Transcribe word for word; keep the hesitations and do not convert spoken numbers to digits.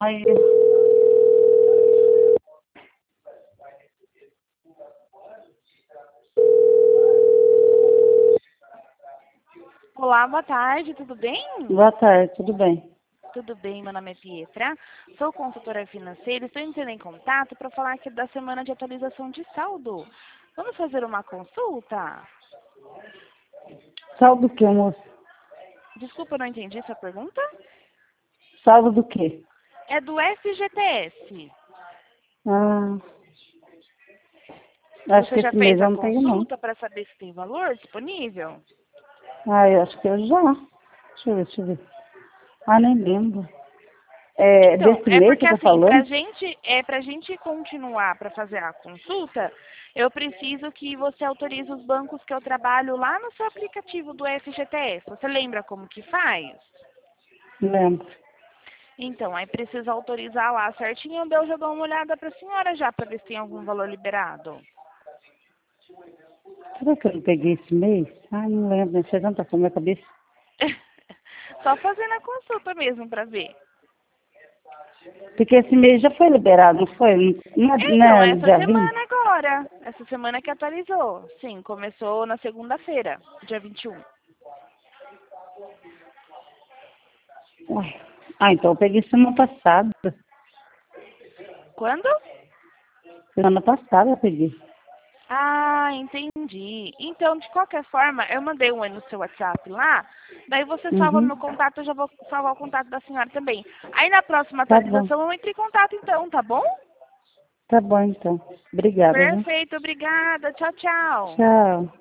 Aí, Olá, boa tarde, tudo bem? boa tarde, tudo bem? Tudo bem, meu nome é Pietra, sou consultora financeira, estou entrando em contato para falar aqui da semana de atualização de saldo. Vamos fazer uma consulta? Saldo do quê, moço? Desculpa, eu não entendi essa pergunta. Saldo do quê? É do F G T S. Ah, acho Você que já esse mês fez a eu não tenho, não. consulta para saber se tem valor disponível? Ah, eu acho que eu já. Deixa eu ver, deixa eu ver. Ah, nem lembro. É, Então, desse é mês porque você tá assim, pra falando? gente, é pra gente continuar para fazer a consulta, eu preciso que você autorize os bancos que eu trabalho lá no seu aplicativo do F G T S. Você lembra como que faz? Lembro. Então, aí precisa autorizar lá certinho, daí eu já dou uma olhada pra senhora já para ver se tem algum valor liberado. Será que eu não peguei esse mês? Ah, não lembro, não sei tanta coisa na minha cabeça. Só fazendo a consulta mesmo para ver. Porque esse mês já foi liberado, não foi? Não é, não Então, é no essa dia vinte? semana agora. Essa semana que atualizou. Sim, começou na segunda-feira, dia vinte e um. Ué. Ah, então eu peguei semana passada. Quando? Semana passada eu peguei. Ah, entendi. Então, de qualquer forma, eu mandei um aí no seu WhatsApp lá, daí você salva Uhum. meu contato, eu já vou salvar o contato da senhora também. Aí na próxima Tá bom. atualização eu entro em contato então, tá bom? Tá bom, então. Obrigada, viu? Perfeito, obrigada. Tchau, tchau. Tchau.